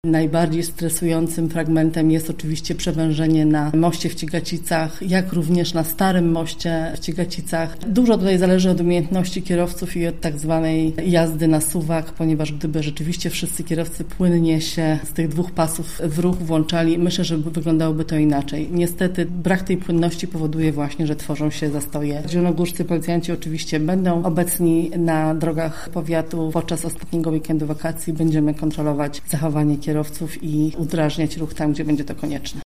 Najbardziej stresującym fragmentem jest oczywiście przewężenie na moście w Cigacicach, jak również na starym moście w Cigacicach. Dużo tutaj zależy od umiejętności kierowców i od tak zwanej jazdy na suwak, ponieważ gdyby rzeczywiście wszyscy kierowcy płynnie się z tych dwóch pasów w ruch włączali, myślę, że wyglądałoby to inaczej. Niestety brak tej płynności powoduje właśnie, że tworzą się zastoje. Zielonogórscy policjanci oczywiście będą obecni na drogach powiatu. Podczas ostatniego weekendu wakacji będziemy kontrolować zachowanie kierowców i udrażniać ruch tam, gdzie będzie to konieczne.